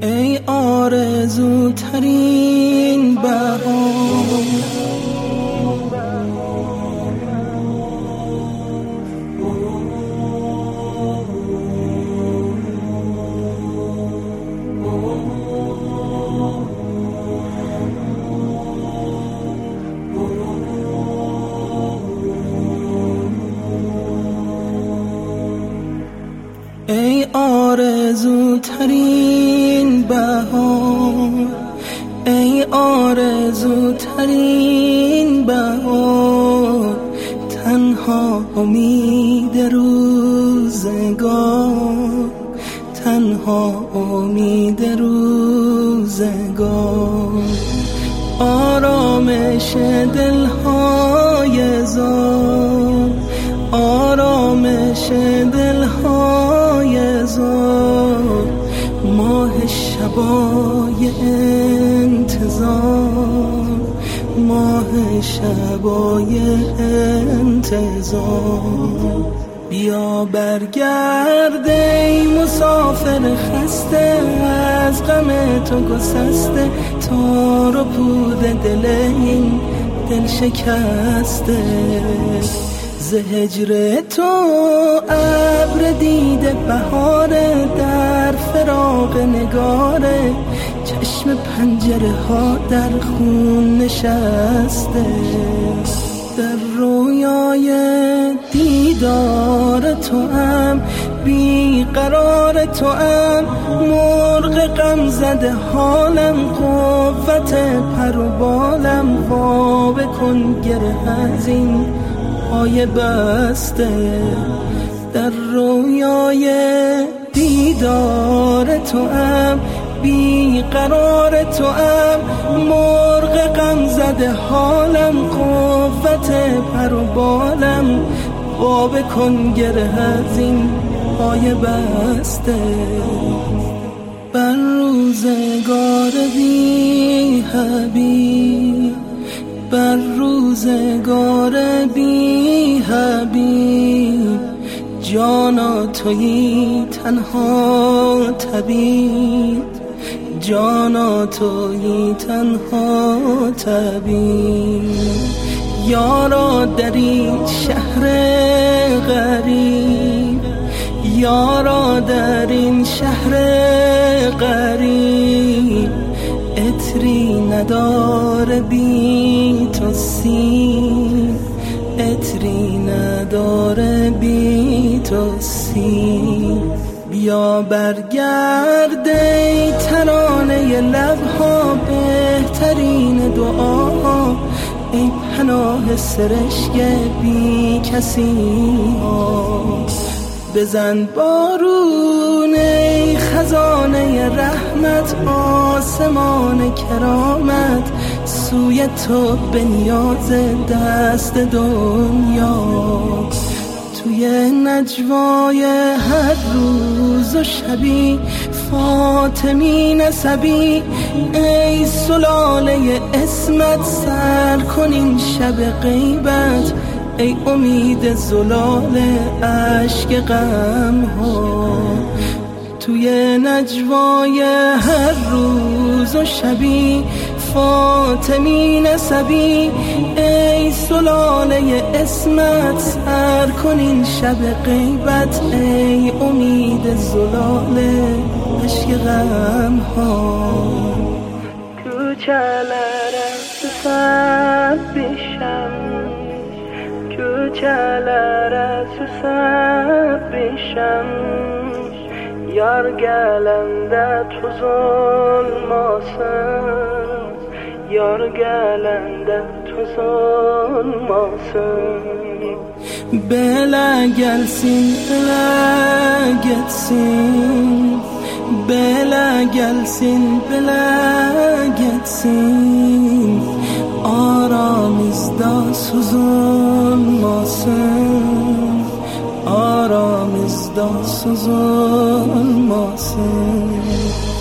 ای آرزوترین بهار، ای آرزوترین بهار، ای آرزوترین بهار، تنها امید روزگار، تنها امید روزگار، آرامش دلهای زار، آرامش دلهای زار، ماه شبای انتظار، ماه شبای انتظار. بیا برگرد ای مسافر خسته، از غم تو گسسته، تار و پود دل این دل شکسته. ز هجر تو ابر دیده بهاره، در فراق نگاره، چشم پنجره ها در خون نشسته. در رویای دیدار تو ام، بیقرار تو ام، مرغ غم زده حالم، قوت پر و بالم، وا بکن گره از این پای بسته. در رویای دیدار تو ام، بیقرار تو ام، مرغ غم زده حالم، قوت پر و بالم، وا بکن گره از این پای بسته. بر روزگار بی حبیب، بر روزگار بی حبیب، جانا تویی تنها طبیب، جانا تویی تنها طبیب. یارا در این شهر غریب، یارا در این شهر غریب، عطری نداره بی تو سیم، عطری نداره بی تو سیم. بیا برگرد ای ترانه لبها، بهترین دعاها، ای پناه سرشک بی کسی ها. بزن بارون ای خزانه رحمت، آسمان کرامت، سوی تو به نیاز دست دنیا. توی نجوای هر روز و شبی، فاطمی نسبی، ای سلاله اسمت، سر کن این شب غیبت، ای امید زلال اشک غم ها. توی نجوای هر روز و شبی، فاطمی نسبی، ای سلاله اسمت، سر کن این شب غیبت، ای امید زلال اشک غم ها. Kuchalara susar bisham, kuchalara susar bisham, yar galanda tu zulmasan, yar galanda tu zulmasan. Bela gelsin, bela gitsin, bela gelsin, bela gitsin, aramızda sızılmasın, aramızda sızılmasın.